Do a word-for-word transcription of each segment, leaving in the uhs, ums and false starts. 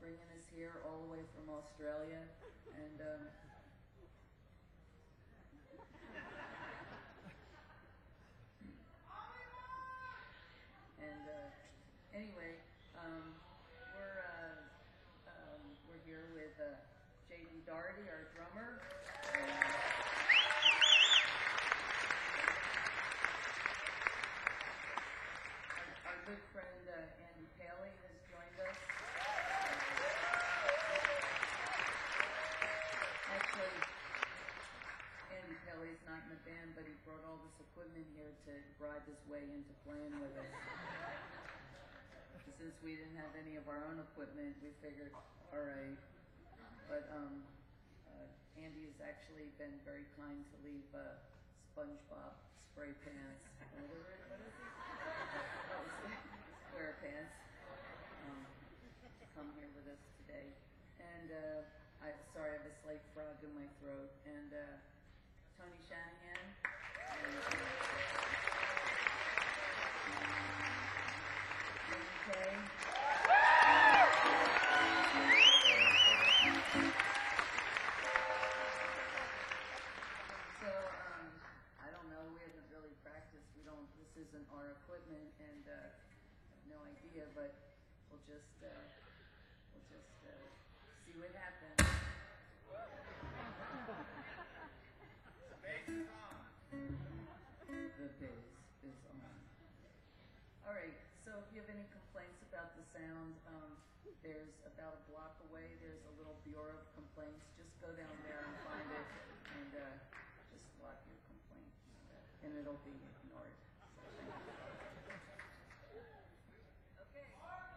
bringing us here all the way from Australia, and um, and uh, anyway, um, we're uh, um, we're here with uh, J D Doherty, our drummer. And, our, our good friend uh, Andy Paley has joined us. Actually, Andy Paley's not in the band, but he brought all this equipment here to bribe his way into playing with us. Since we didn't have any of our own equipment, we figured, all right. But um, uh, Andy has actually been very kind to leave uh, SpongeBob spray pants. What is it? Square pants. Um, to come here with us today. And uh, I sorry, I have a slight frog in my throat. And uh, Tony Shanahan. And, uh, okay. So um, I don't know. We haven't really practiced. We don't. This isn't our equipment, and uh, I have no idea. But we'll just uh, we'll just uh, see what happens. The bass is on. The bass is on. All right. So if you have any complaints about the sound, um, there's about a block away. There's a little bureau of complaints. Just go down there and find it, and uh, just log your complaint, and it'll be ignored. So, thank you. Okay.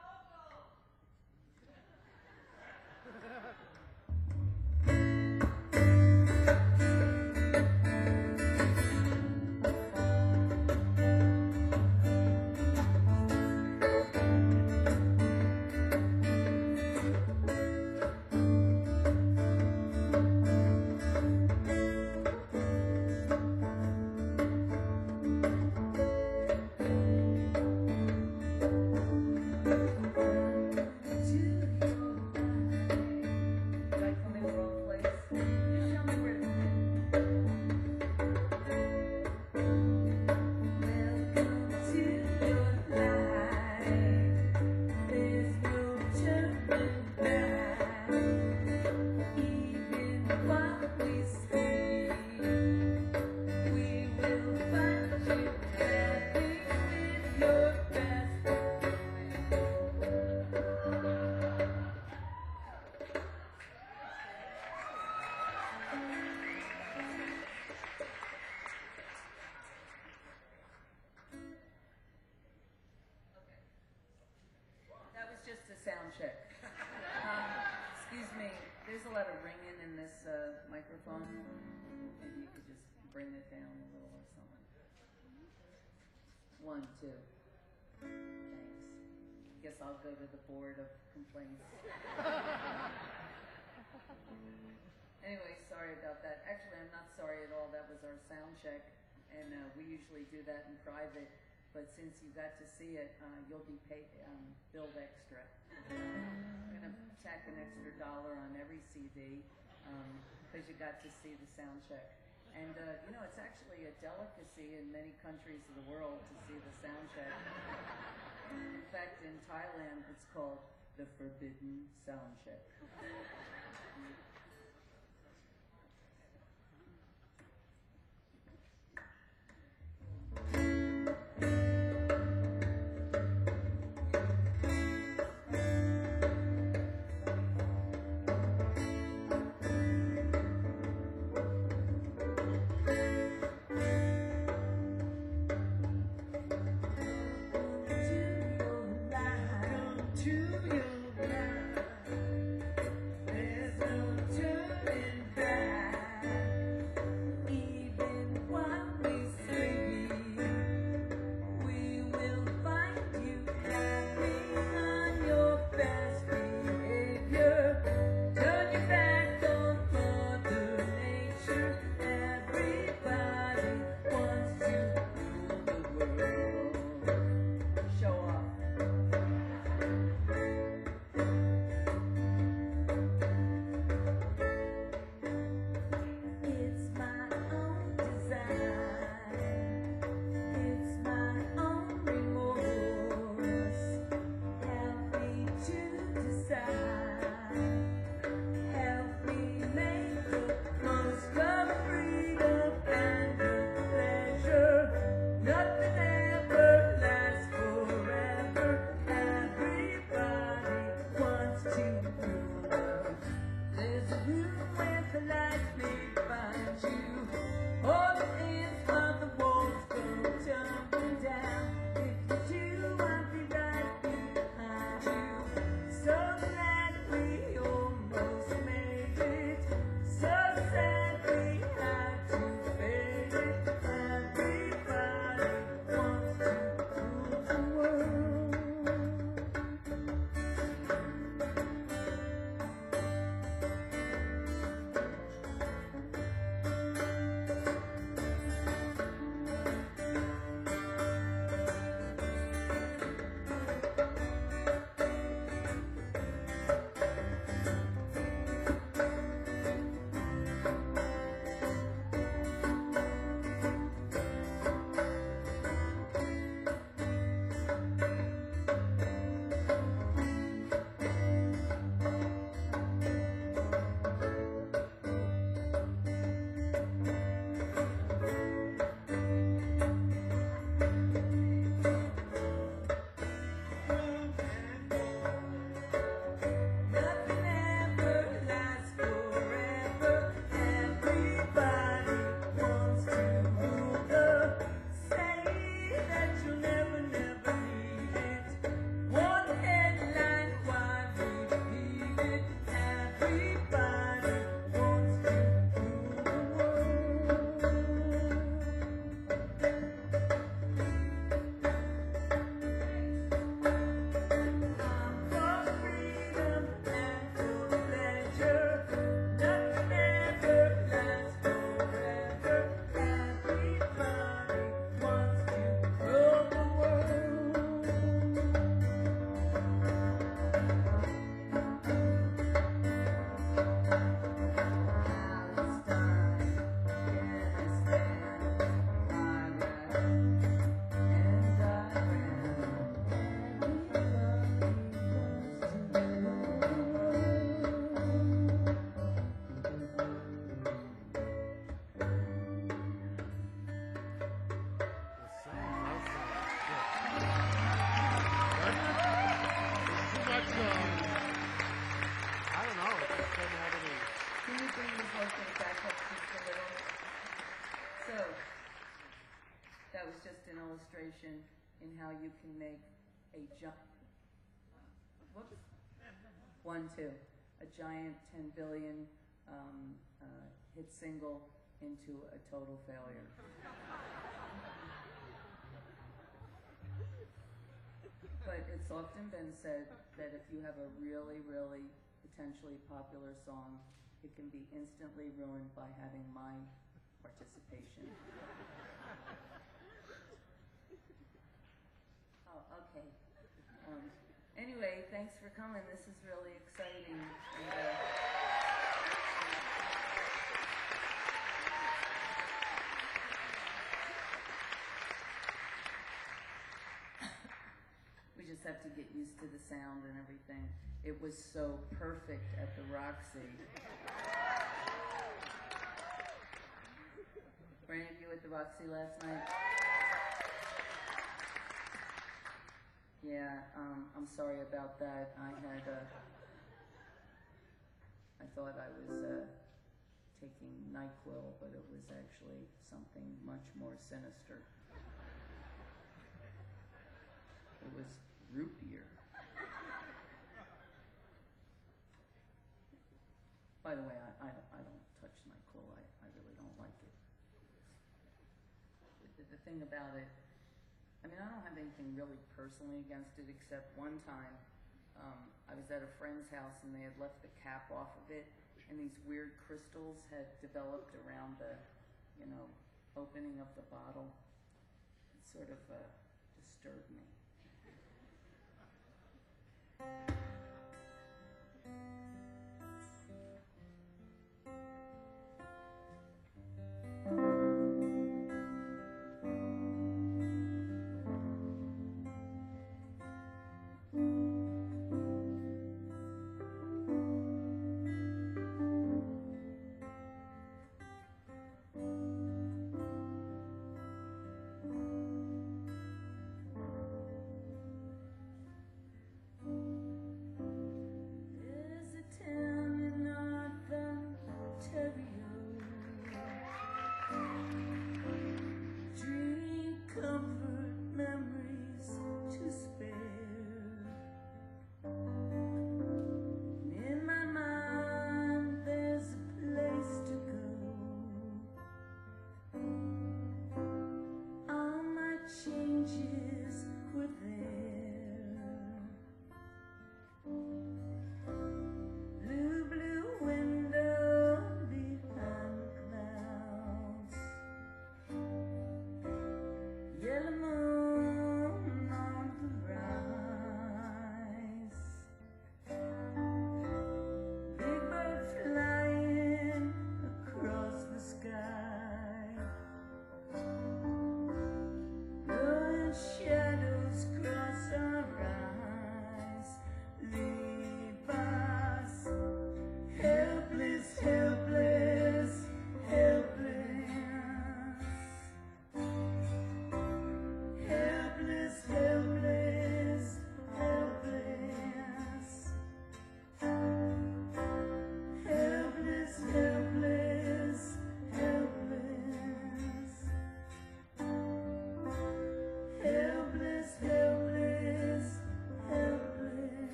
Just a sound check. Um, excuse me, there's a lot of ringing in this uh, microphone. Maybe you could just bring it down a little or something. One, two. Thanks. I guess I'll go to the board of complaints. Anyway, sorry about that. Actually, I'm not sorry at all. That was our sound check, and uh, we usually do that in private. But since you got to see it, uh, you'll be paid, um, billed extra. I'm going to tack an extra dollar on every C D because um, you got to see the sound check. And, uh, you know, it's actually a delicacy in many countries of the world to see the sound check. In fact, in Thailand, it's called the Forbidden Sound Check. To your life, there's no illustration in how you can make a giant, whoops, one, two, a giant ten billion um, uh, hit single into a total failure. But it's often been said that if you have a really, really potentially popular song, it can be instantly ruined by having my participation. Oh, okay. Um, anyway, thanks for coming. This is really exciting. And, uh, we just have to get used to the sound and everything. It was so perfect at the Roxy. Were any of you at the Roxy last night? Yeah, um, I'm sorry about that. I had, uh, I thought I was uh, taking NyQuil, but it was actually something much more sinister. It was root beer. By the way, I, I, I don't touch NyQuil. I, I really don't like it. The, the thing about it, I mean, I don't have anything really personally against it, except one time um, I was at a friend's house and they had left the cap off of it, and these weird crystals had developed around the, you know, opening of the bottle. It sort of uh, disturbed me.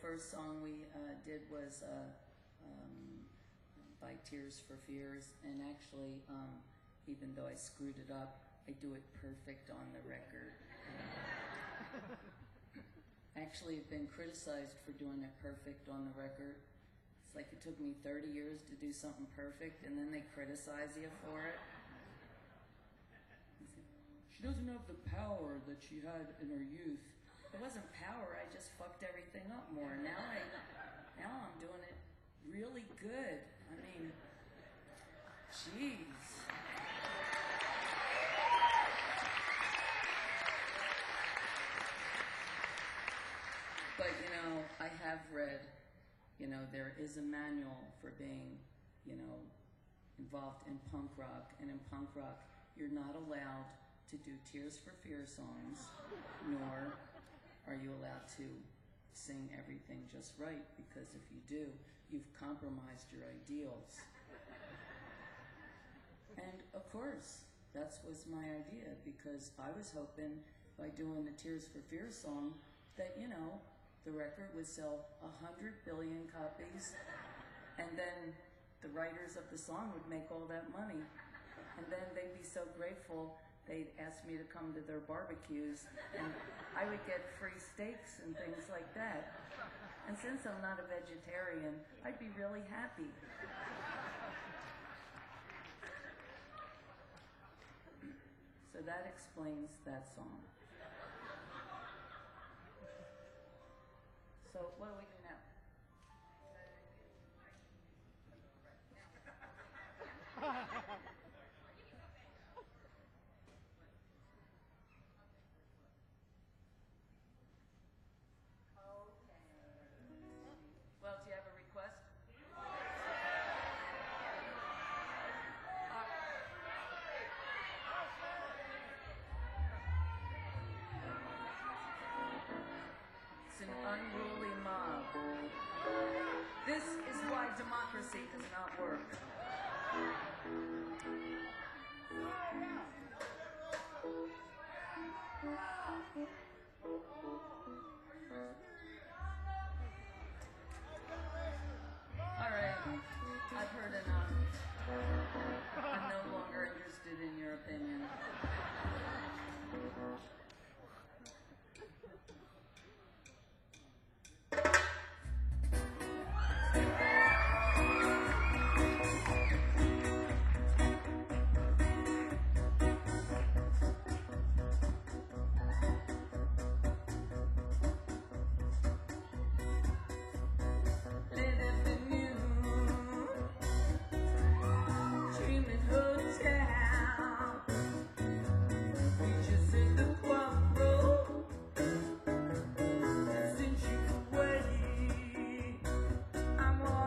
first song we uh, did was uh, um, by Tears for Fears, and actually, um, even though I screwed it up, I do it perfect on the record. Actually, I've been criticized for doing it perfect on the record. It's like it took me thirty years to do something perfect, and then they criticize you for it. She doesn't have the power that she had in her youth. It wasn't power, I just fucked everything up more. Now I, now I'm doing it really good. I mean, jeez. But, you know, I have read, you know, there is a manual for being, you know, involved in punk rock. And in punk rock, you're not allowed to do Tears for Fears songs, nor are you allowed to sing everything just right, because if you do, you've compromised your ideals. And of course, that was my idea, because I was hoping by doing the Tears for Fears song that, you know, the record would sell a hundred billion copies, and then the writers of the song would make all that money. And then they'd be so grateful, they'd ask me to come to their barbecues, and I would get free steaks and things like that. And since I'm not a vegetarian, I'd be really happy. So that explains that song. So what do we do now? Well, do you have a request? It's an unruly mob. This is why democracy does not work. All right, I've heard enough. I'm no longer interested in your opinion. I'm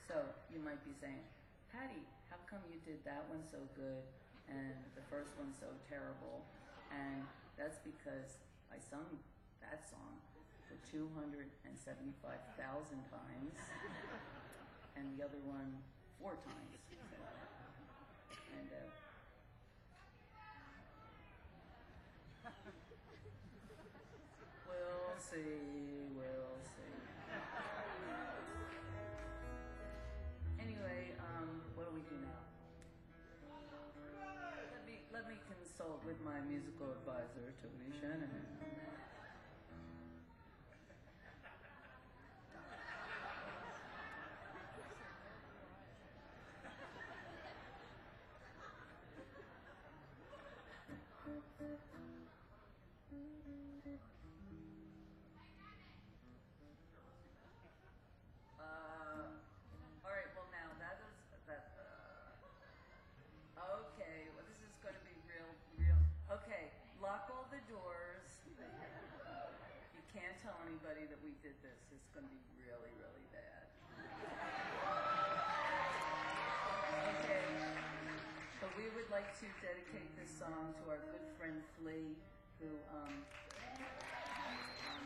So you might be saying, Patty, how come you did that one so good and the first one so terrible? And that's because I sung that song for two hundred seventy-five thousand times and the other one four times. And uh, we'll see, we'll see. Anyway, um, what do we do now? Let me let me consult with my musical advisor, Tony Shanahan. Anybody that we did this, it's going to be really, really bad. Okay, but we would like to dedicate this song to our good friend Flea, who, um, um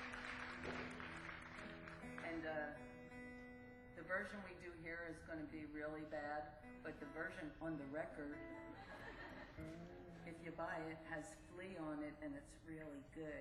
and uh, the version we do here is going to be really bad, but the version on the record, if you buy it, has Flea on it, and it's really good.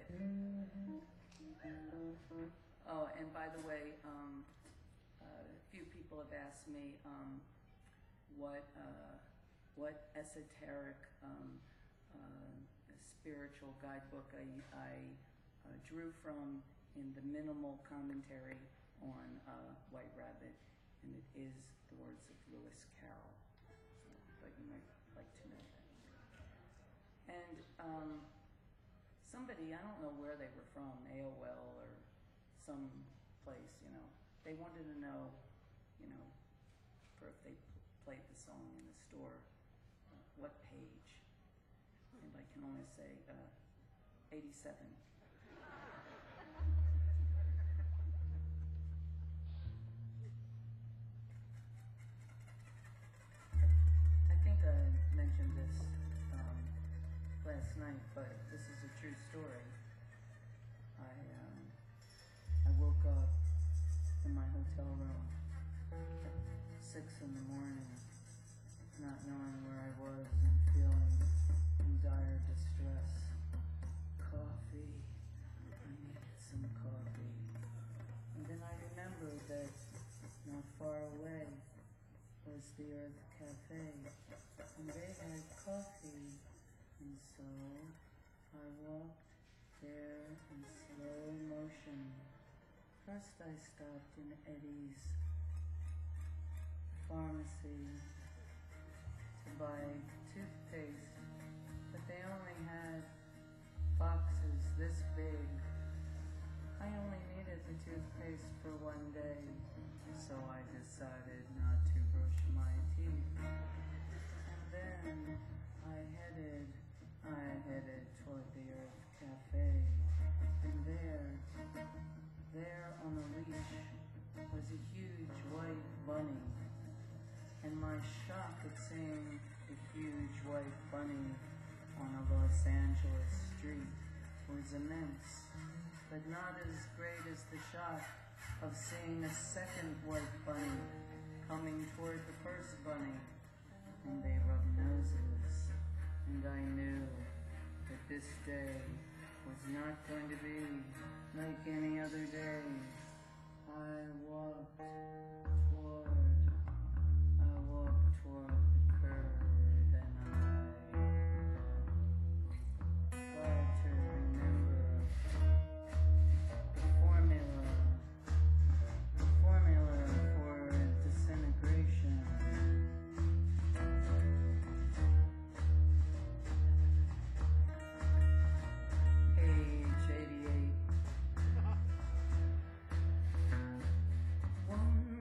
Oh, and by the way, um, uh, a few people have asked me um, what uh, what esoteric um, uh, spiritual guidebook I, I uh, drew from in the minimal commentary on uh, White Rabbit, and it is the words of Lewis Carroll. So, but you might like to know that. And um, somebody, I don't know where they were from, A O L or some place, you know, they wanted to know, you know, for if they played the song in the store, uh, what page? And I can only say uh, eighty-seven. I think I mentioned this um, last night, but this is a true story. I um, I woke up in my hotel room at six in the morning, not knowing where I was and feeling in dire distress. Coffee. I needed some coffee. And then I remembered that not far away was the Earth Cafe, and they had coffee. And so I walked there in slow motion. First I stopped in Eddie's pharmacy to buy toothpaste, but they only had boxes this big. I only needed the toothpaste for one day, so I decided not to brush my teeth. And then I headed, I headed toward the Earth Cafe, and there, there on a leash was a huge white bunny, and my shock at seeing a huge white bunny on a Los Angeles street was immense, but not as great as the shock of seeing a second white bunny coming toward the first bunny, and they rubbed noses, and I knew that this day was not going to be like any other day. I walked toward, I walked toward the curb, and I tried to remember the formula, the formula for disintegration. Page eighty-eight. One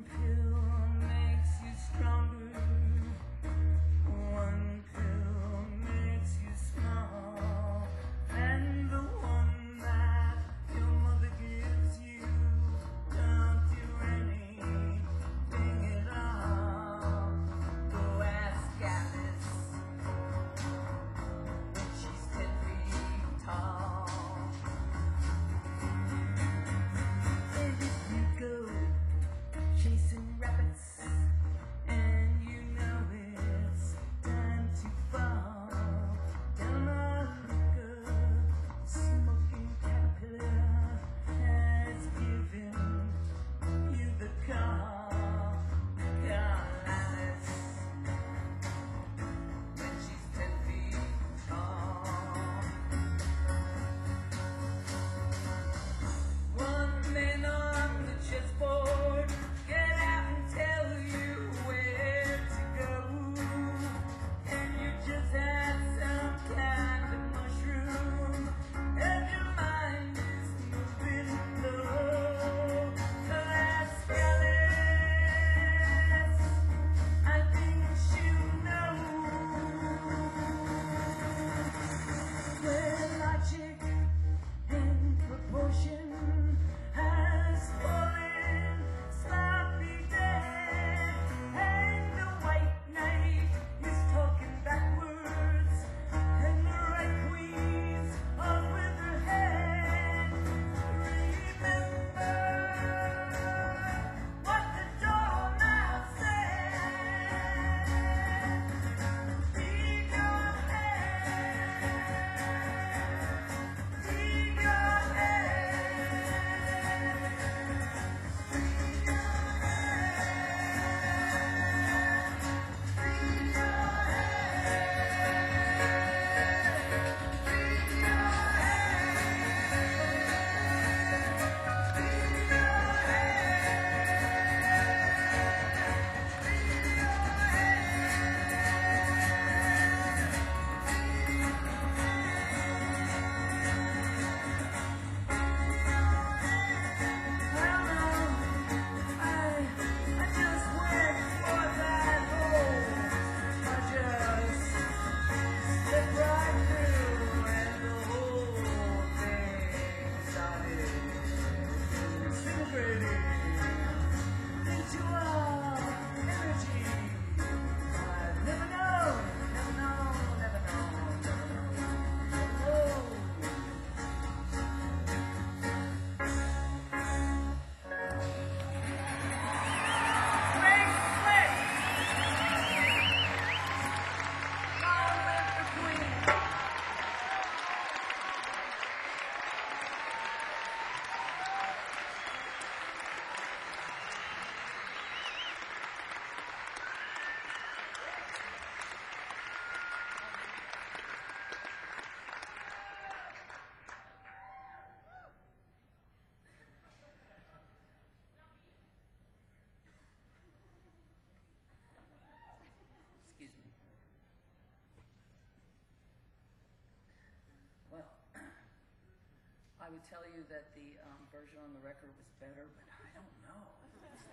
would tell you that the um, version on the record was better, but I don't know. That's,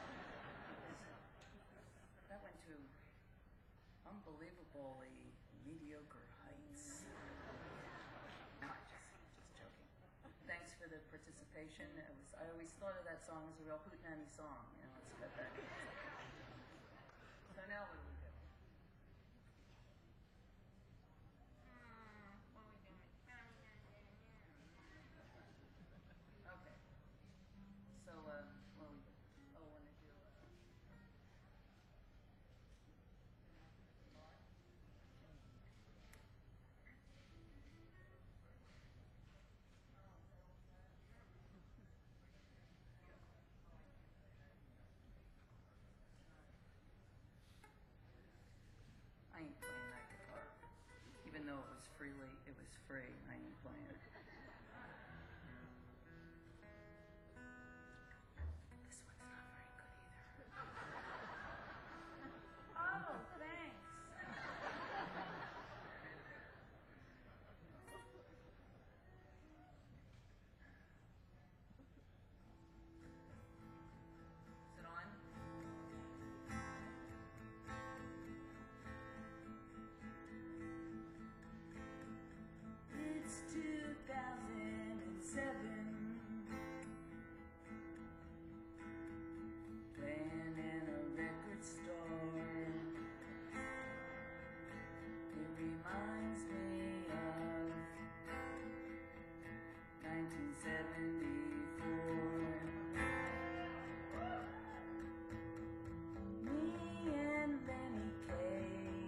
that's, that went to unbelievably mediocre heights. No, just, just joking. Thanks for the participation. It was, I always thought of that song as a real hootenanny song. You know, it's got that. So now what do we do? Okay. So, uh, what do we do? Oh, want to do. Uh, I ain't playing that guitar. Even though it was freely, it was free, I ain't playing it. This one's not very good either. Oh, thanks. Is it on? It's two thousand seven, playing in a record store. It reminds me of nineteen seventy-four. Me and Lenny Kaye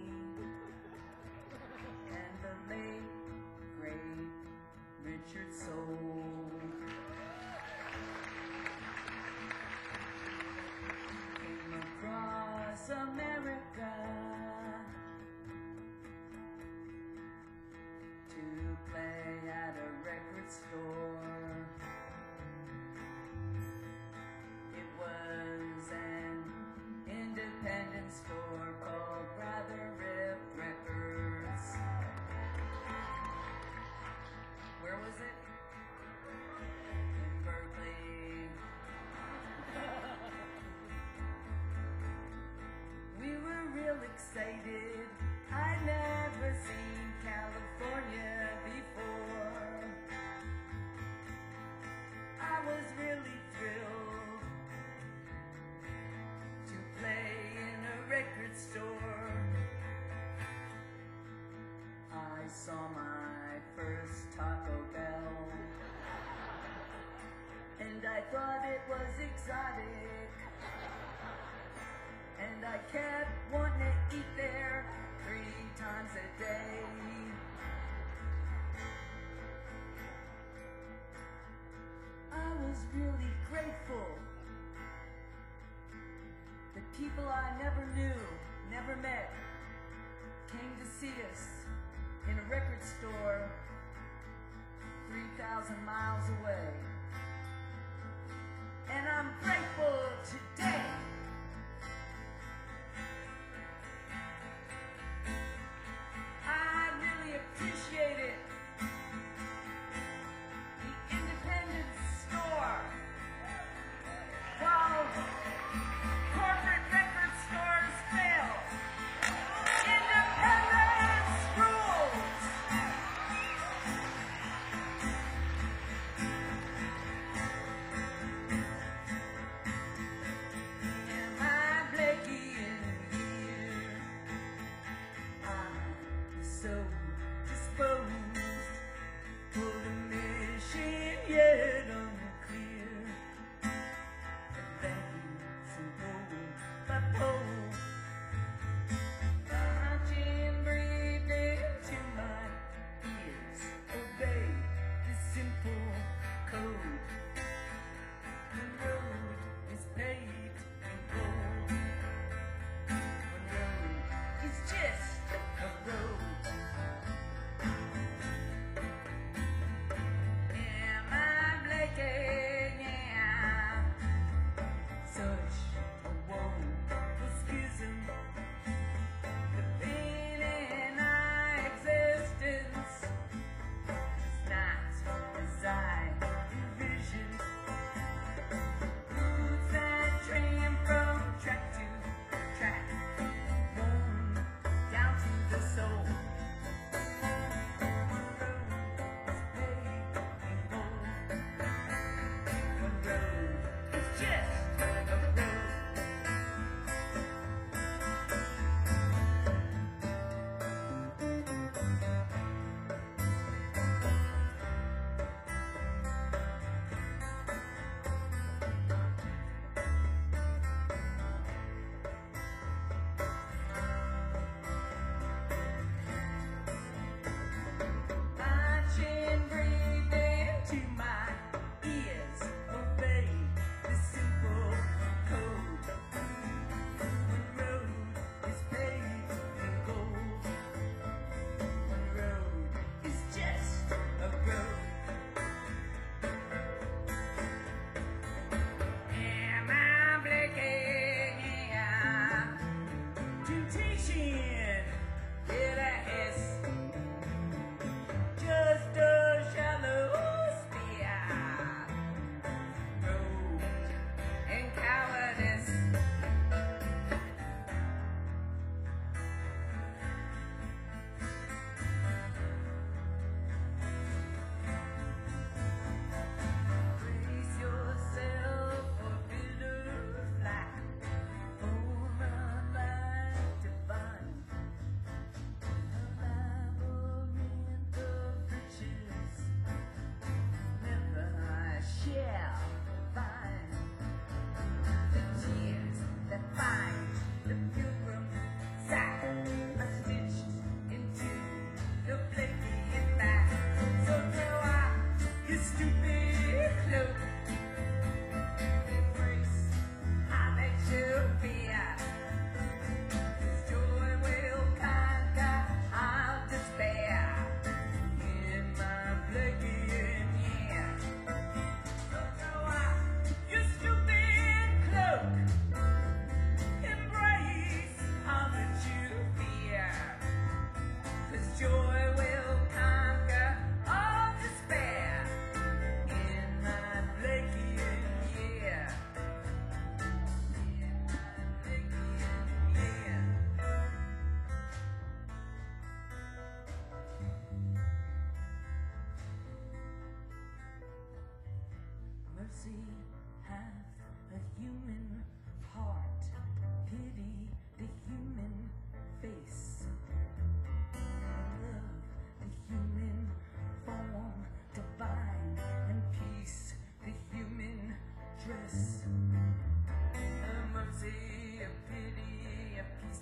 and the late great Richard Soule came across America to play at a record store. It was an independent store called Rather Rip Records. Where was it? In Berkeley. We were real excited. I'd never seen California before. I was really thrilled to play in a record store. I saw my first Taco Bell, and I thought it was exotic, and I kept wanting to eat there three times a day. I was really grateful that people I never knew, never met, came to see us in a record store three thousand miles away. And I'm grateful today. I really appreciate it. The independent store. While corporate record stores fail, independence rules.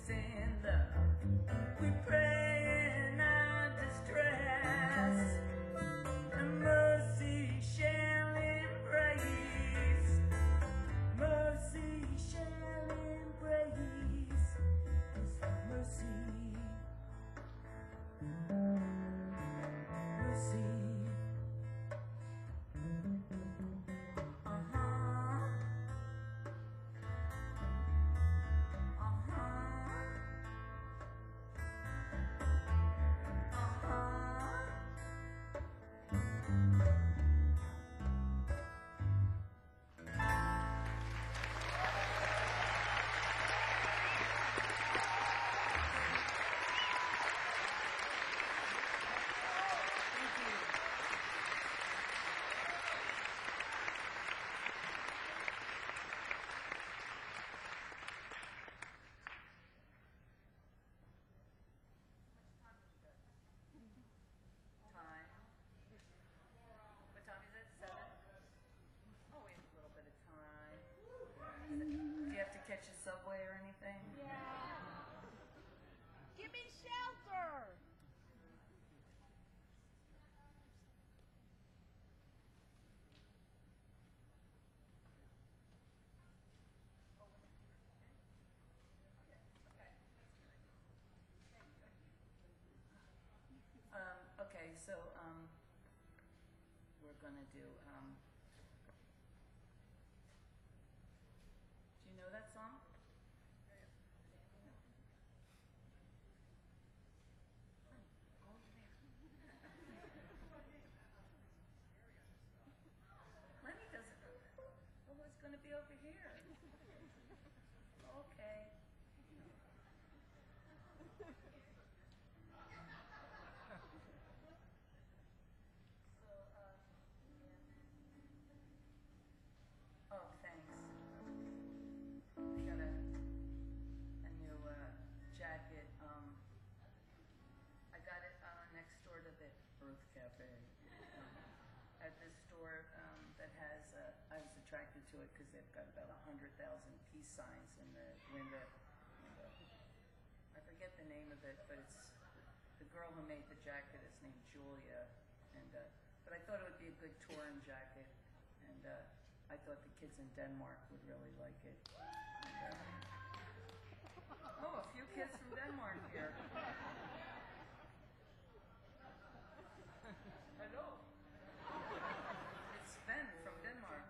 in love. We pray in our distress, and mercy shall embrace. Mercy shall embrace. Is that mercy? Mercy. Uh-huh. Uh-huh. Uh-huh. Thank you. Time. What time is it? Seven? Oh, we have a little bit of time. Is it- Do you have to catch a subway or anything? Give me shelter. Um, okay, so, um, we're gonna do, um, do you know that song? Lenny doesn't, well, it's gonna be over here. Okay. So, uh, oh, thanks. I got a, a new, uh, jacket, um, I got it, uh, next door to the Earth Cafe. Um, At this store, um, that has, uh, I was attracted to it because they've got about a hundred thousand peace signs in the window. And, uh, I forget the name of it, but it's, the girl who made the jacket is named Julia, and, uh, but I thought it would be a good touring jacket, and, uh, I thought the kids in Denmark would really like it. And, uh, oh, a few kids from Denmark here. Hello. It's Sven from Denmark.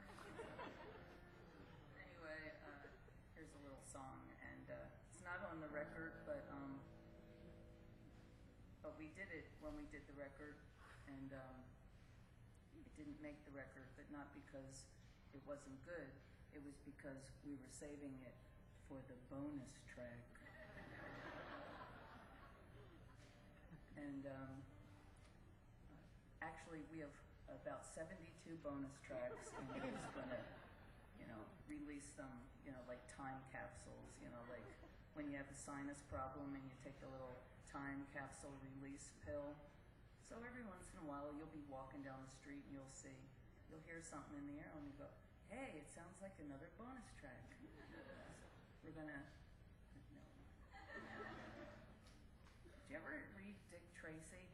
Anyway, uh, here's a little song, and, uh, it's not on the record, but, um, but we did it when we did the record, and, um, it didn't make the record, but not because it wasn't good. It was because we were saving it for the bonus track. And, um, actually, we have about seventy-two bonus tracks, and we're just gonna, you know, release them, you know, like time capsules, you know, like when you have a sinus problem and you take a little time capsule release pill. So every once in a while, you'll be walking down the street and you'll see, you'll hear something in the air and you go, hey, it sounds like another bonus track. We're gonna, no. Did you ever read Dick Tracy?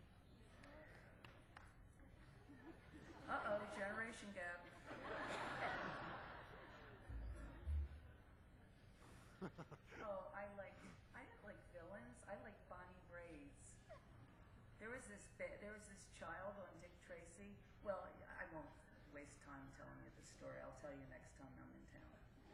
Uh-oh, generation gap. Oh, I like, I didn't like villains. I like Bonnie Braids. There was this, ba- there was this child on Dick Tracy. Well, I won't waste time telling you the story. I'll tell you next time I'm in town.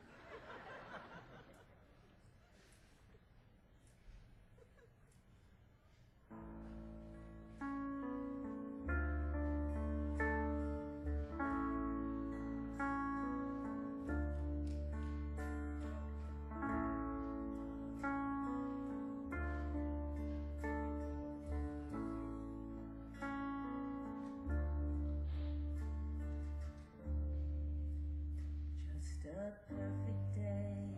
Just a perfect day.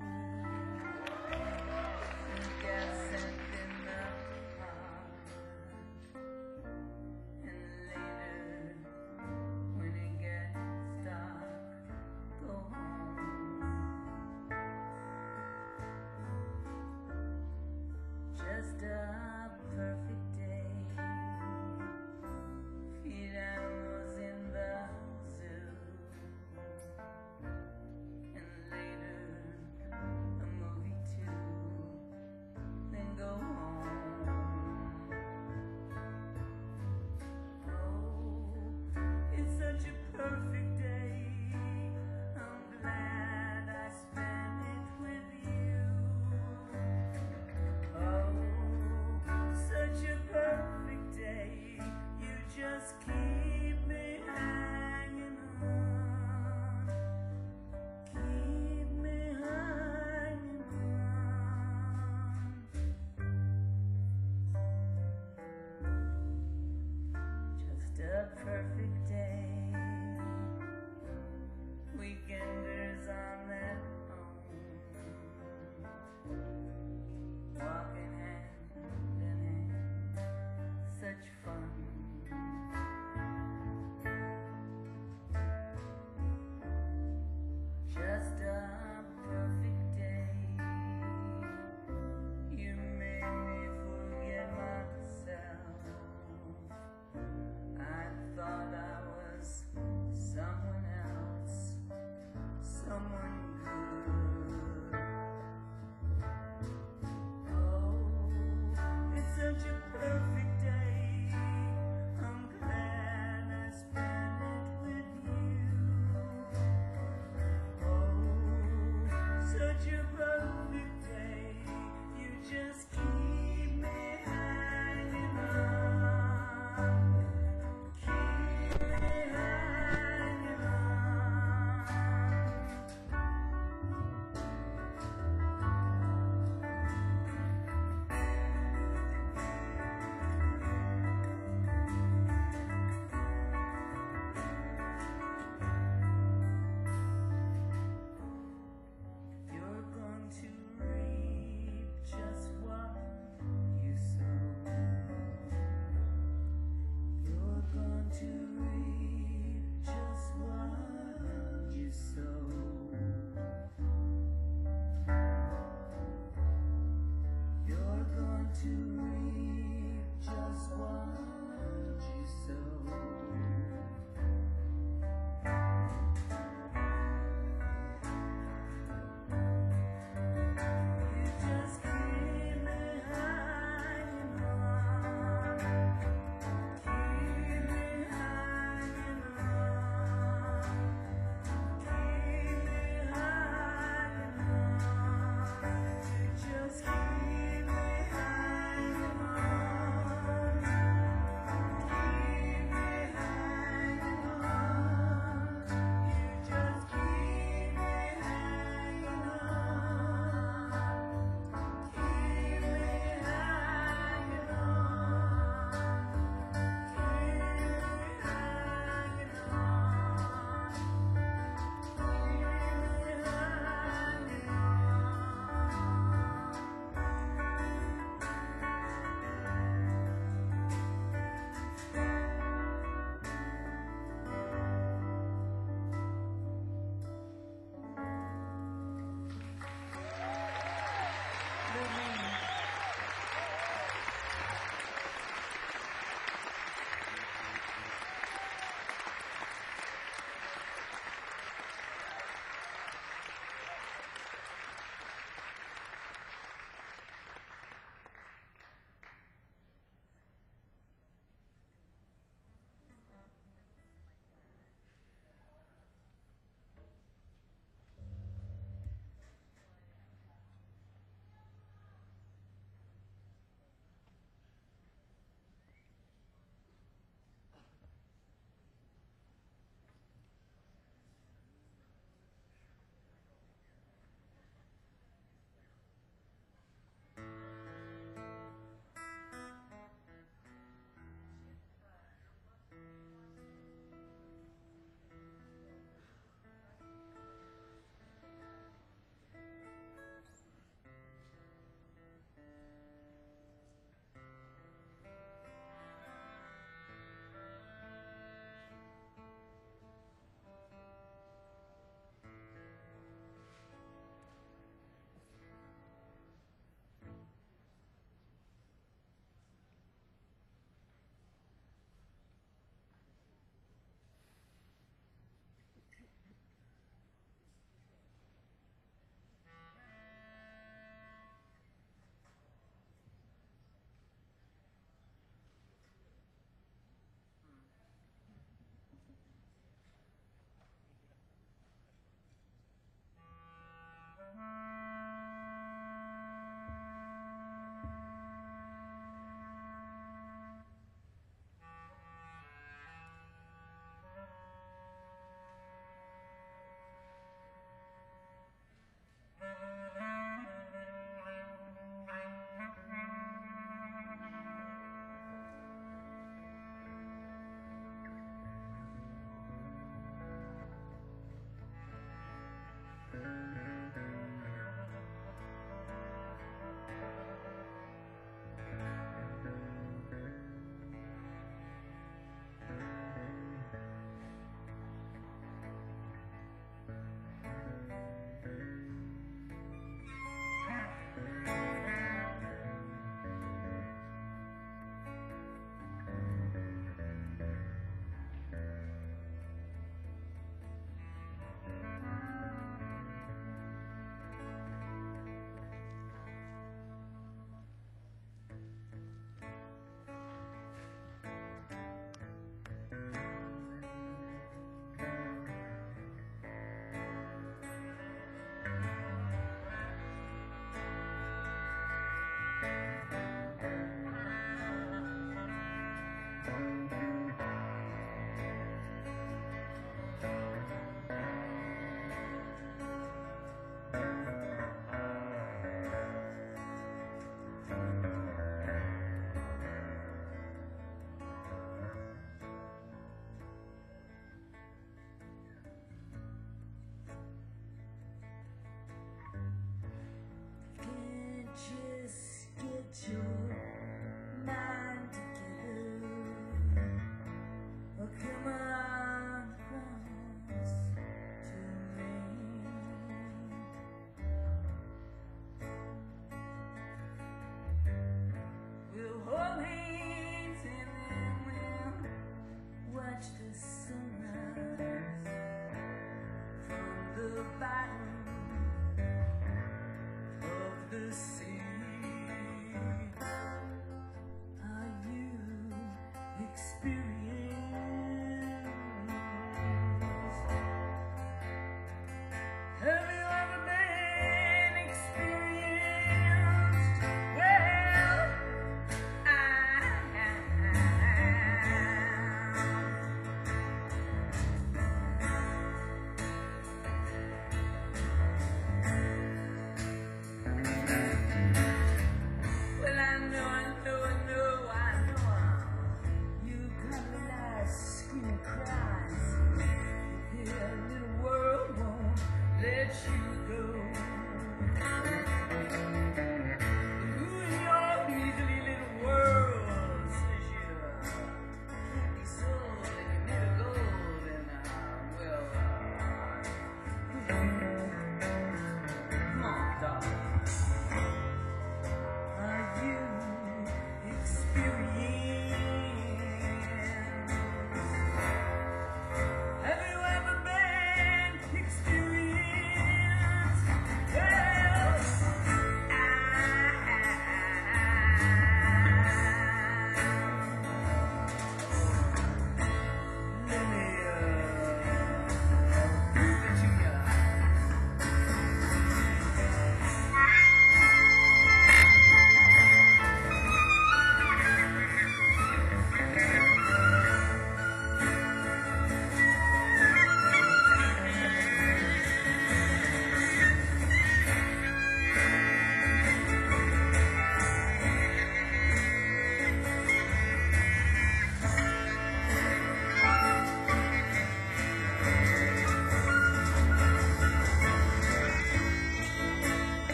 Gas in the heart. And later, when it gets dark, go home. to reap just what you sow. You just keep me hanging on, keep me hanging on, keep me hanging on. You just keep me hanging on.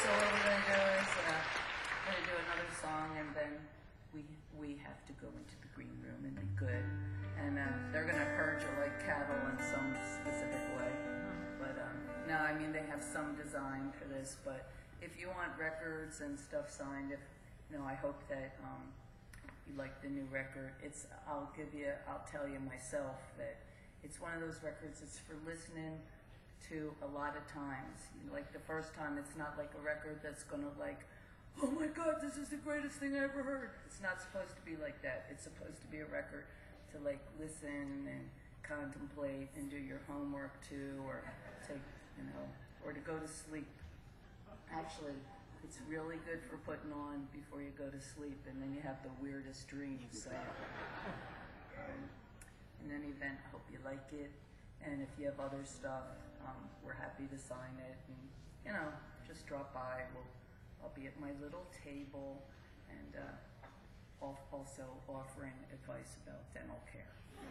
so what we're gonna do is uh, we're gonna do another song, and then we we have to go into the green room and be good. And uh, they're gonna herd you like cattle in some specific way. But um, no, I mean they have some design for this. But if you want records and stuff signed, if you know, I hope that um, you like the new record. It's I'll give you I'll tell you myself that it's one of those records. It's for listening to a lot of times. You know, like the first time, it's not like a record that's gonna like, oh my God, this is the greatest thing I ever heard. It's not supposed to be like that. It's supposed to be a record to like listen and contemplate and do your homework to, or take, you know, or to go to sleep. Actually, it's really good for putting on before you go to sleep, and then you have the weirdest dreams. So, um, in any event, I hope you like it. And if you have other stuff, um, we're happy to sign it. And, you know, just drop by. We'll, I'll be at my little table, and uh, also offering advice about dental care.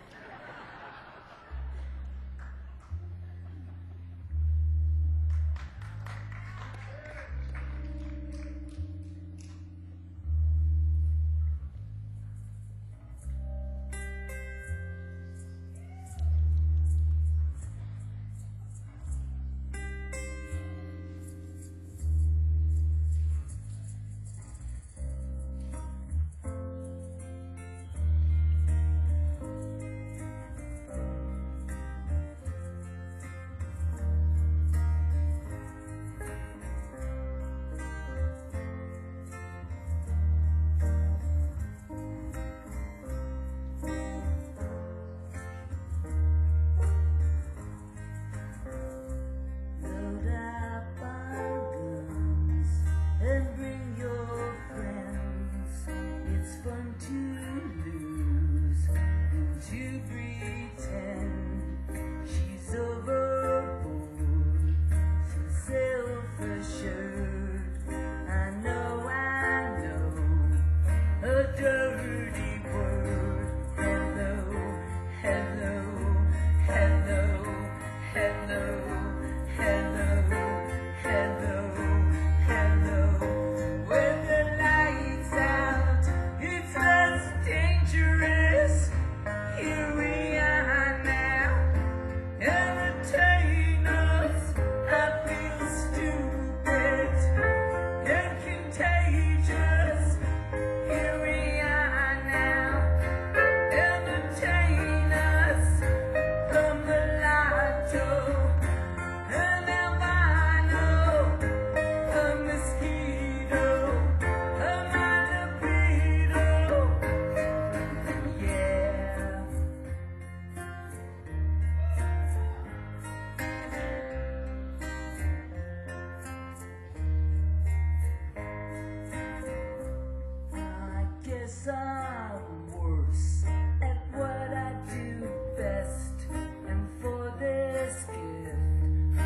I'm worse at what I do best, and for this gift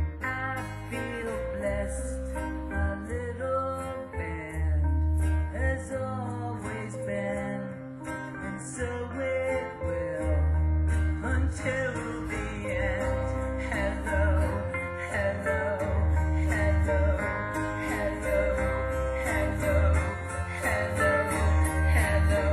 I feel blessed. My little band has always been, and so it will until the end. Hello, hello, hello. Hello, hello, hello.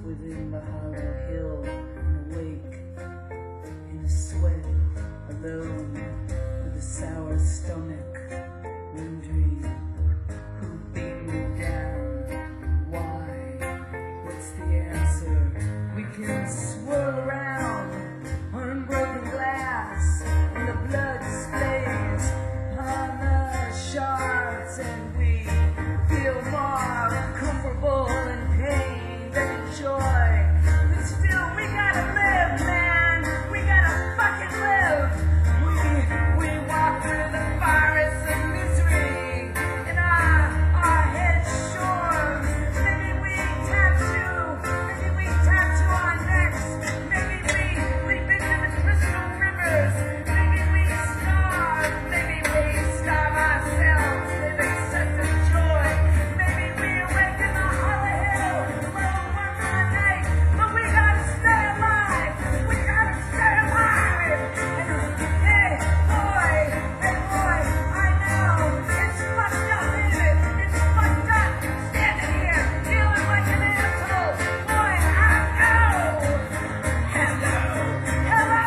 within the hollow hill and awake in a sweat, alone with a sour stomach, wondering who beat me down, why, what's the answer? We can swirl around on unbroken glass, and the blood stains on the shards, and we feel more comfortable in pain than in joy. But still, we gotta live, man. We gotta fucking live. We we walk through the forest of misery, and our our heads shore. Maybe we tattoo, maybe we tattoo our necks. Maybe we leap into the crystal rivers. Maybe we starve. Maybe we starve ourselves, living such a joy. Maybe we awaken the hollow hill, little one more night. But we gotta stay alive. We gotta stay alive. And hey, boy, hey, boy, I know it's fucked up, isn't it? It's fucked up standing here feeling like an asshole. Boy, I know. Hello, hello,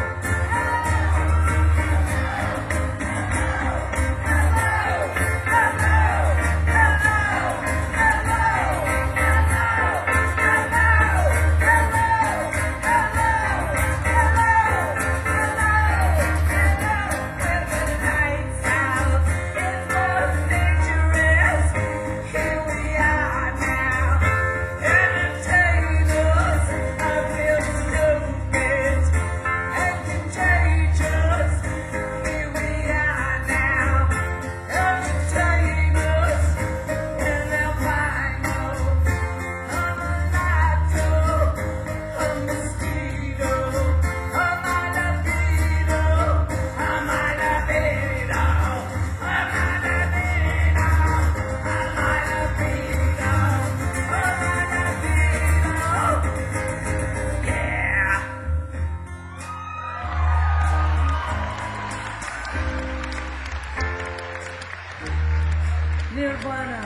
Nirvana.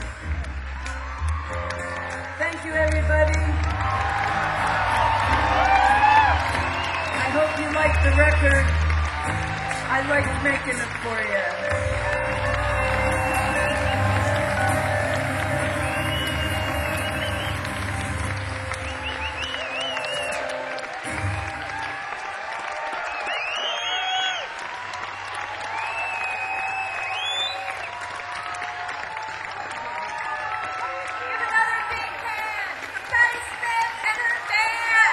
Thank you, everybody. I hope you liked the record. I liked making it for you. Give another big hand for Patty Smith and her band.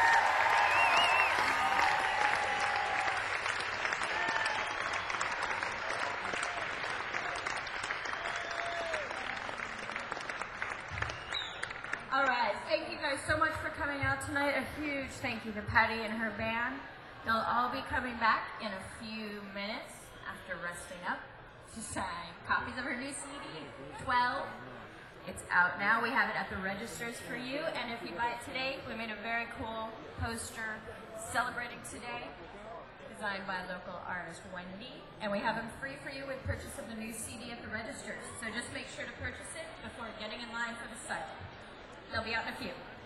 All right, thank you guys so much for coming out tonight. A huge thank you to Patty and her band. They'll all be coming back in a few minutes after resting up to sign copies of her new C D, twelve. It's out now. We have it at the registers for you. And if you buy it today, we made a very cool poster celebrating today, designed by local artist Wendy. And we have them free for you with purchase of the new C D at the registers. So just make sure to purchase it before getting in line for the site. They'll be out in a few.